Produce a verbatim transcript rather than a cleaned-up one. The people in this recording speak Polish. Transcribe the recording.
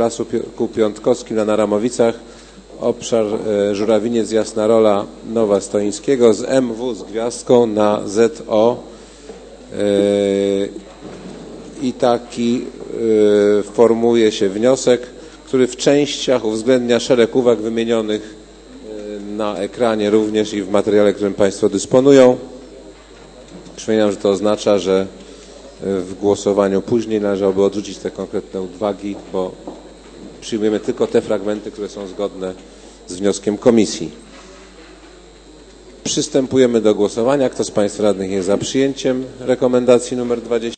Placu Piątkowskim na Naramowicach, obszar Żurawiniec, Jasna Rola, Nowa Stoińskiego, z M W z gwiazdką na Z O i taki formuje się wniosek, który w częściach uwzględnia szereg uwag wymienionych na ekranie również i w materiale, którym Państwo dysponują. Przypominam, że to oznacza, że w głosowaniu później należałoby odrzucić te konkretne uwagi, bo przyjmujemy tylko te fragmenty, które są zgodne z wnioskiem komisji. Przystępujemy do głosowania. Kto z Państwa radnych jest za przyjęciem rekomendacji numer dwadzieścia?